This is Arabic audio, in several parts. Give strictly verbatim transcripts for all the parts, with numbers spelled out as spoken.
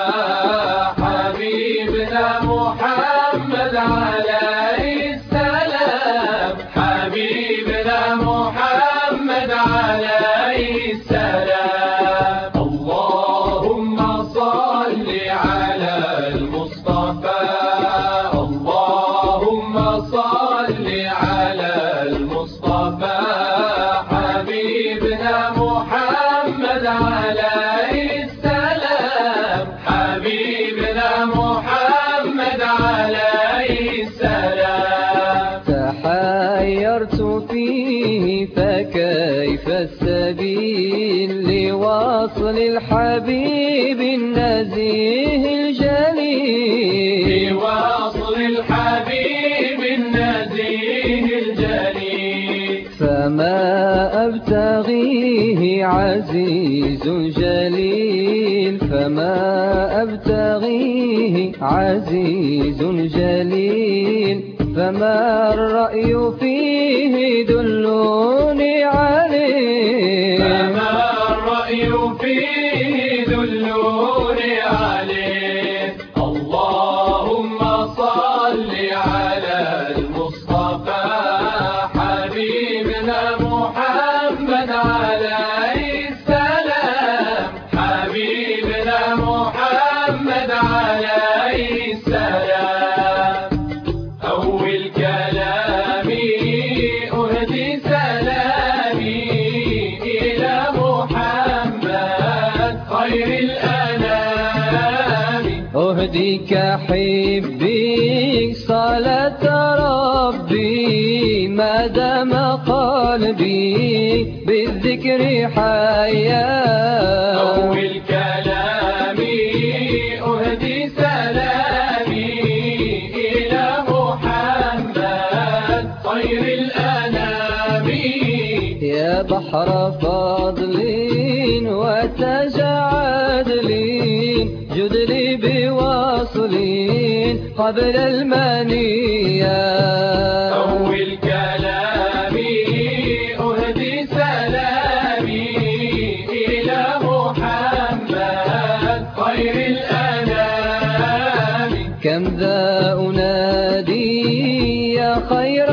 حبيبنا محمد عليه السلام، حبيبنا محمد عليه السلام. اللهم صل على المصطفى، اللهم صل على المصطفى، حبيبنا محمد عليه السلام، حبيبنا محمد عليه السلام. تحيرت فيه فكيف السبيل لوصل الحبيب النزيه الجليل، لوصل الحبيب النزيه الجليل. فما أبتغيه عزيز جليل، فما أبتغيه عزيز جليل، فما الرأي فيه دلوني عليه، فما الرأي فيه دلوني عليه. اللهم صل على المصطفى، حبيبنا محمد عليه السلام، حبيبنا محمد عليه السلام. أول كلامي أهدي سلامي إلى محمد خير الأنام، أهديك حبي صلاة ربي ما دام قلبي بالذكر حيا. أول كلامي أهدي سلامي إلى محمد خير الأنام. يا بحر فضل وتجعد لي جد لي بوصل قبل المنية. أول كلامي أهدي سلامي إلى محمد خير الأنام. كم ذا أنادي يا خير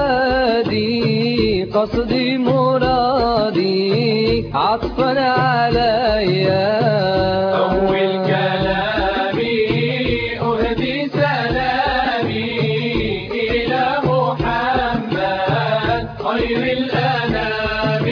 هادي قصدي مرادي عطفا عليا. أول كلامي أهدي سلامي إلى محمد خير الأنام.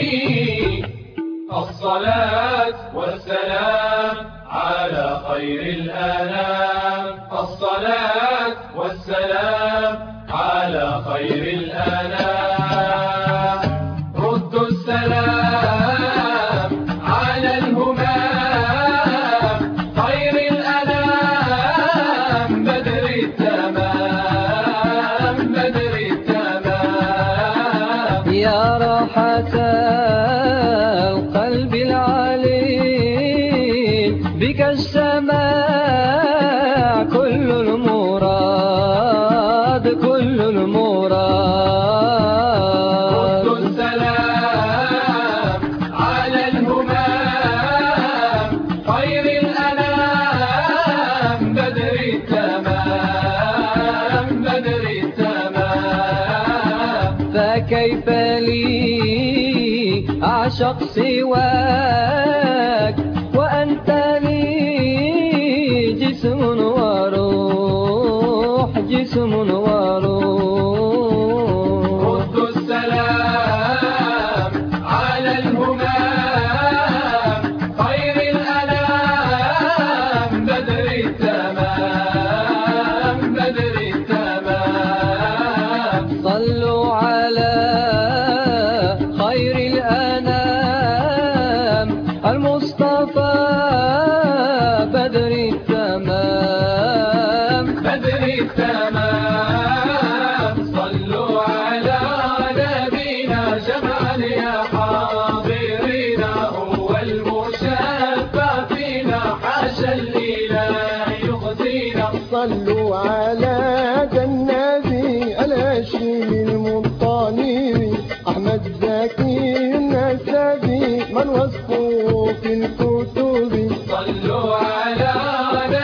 الصلاة والسلام على خير الأنام، الصلاة والسلام على خير الأنام. ردوا السلام على الهمام خير الأنام، بدر التمام، بدر التمام. يا راحة القلب العليل بك السماء كل المراد، كل المراد. ردوا السلام على الهمام خير الأنام، بدر التمام، بدر التمام. فكيف لي أعشق سواك وأنت لي جسم وروح، جسم وروح. ردوا السلام على الهمام خير الأنام، بدر التمام، بدر التمام. صلوا على خير الأنام المصطفى بدر التمام، بدر التمام. صلوا على نبينا جمال يا حاضرين، هو المشفع فينا حاشا الإله يخزينا. صلوا على ذا النبي الهاشمي المطلب أحمد زكي النسبي من وصفه في الكتب. صلوا على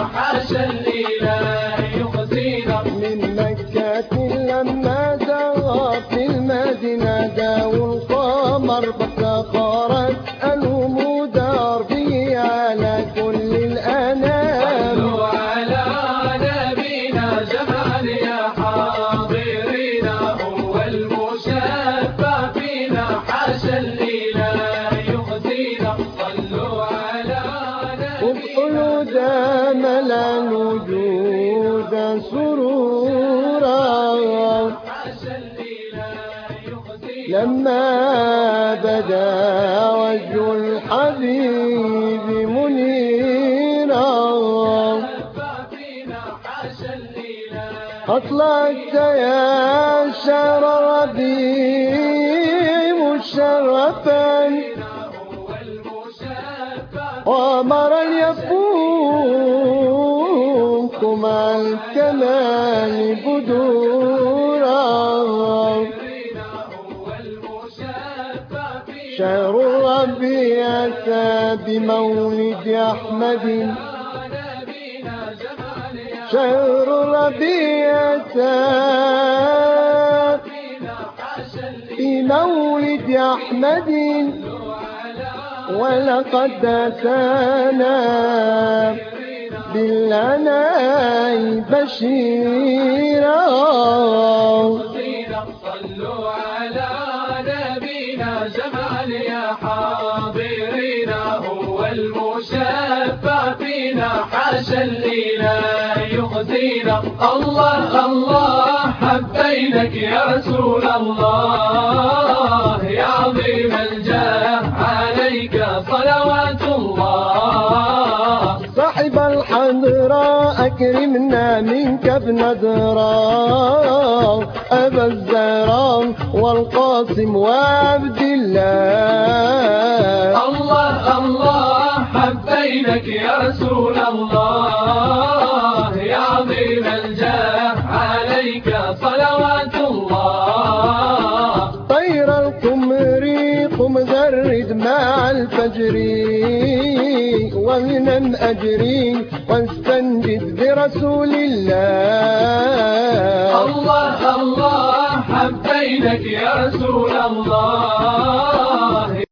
حاشا الإله يخزينا. من مكة لما زغى في المدينة داو القمر فافتخرت أنهم دربه على كل الأنام. صلوا على نبينا جمال يا حاضرين هو المشفع فينا حاشا الإله يخزينا. صلوا على نبينا دام الوجود سرورا لما بدا وجه الحبيب منيرا. أطلعت يا شهر ربيع مشرفا ومرا يفوق مع الكمال بدورا. شهر الربيع أتى بمولد أحمد. شهر الربيع أتى بمولد أحمد ولقد أتانا بالعناء بشيرا. صلوا على نبينا جمال يا حاضرين هو المشفع فينا حاشا الإله يخزينا. الله الله حبينك يا رسول الله يا عظيم الجاه عليك صلوات الله. صاحب الحضراء أكرمنا منك بنظرة أبا الزهراء والقاسم وعبد الله. الله الله حبينك يا رسول الله يا عظيم الجاه عليك صلوات الله. طير القمر قم غرد مع الفجر ومن أجري واستنجد برسول الله. الله الله حبينك يا رسول الله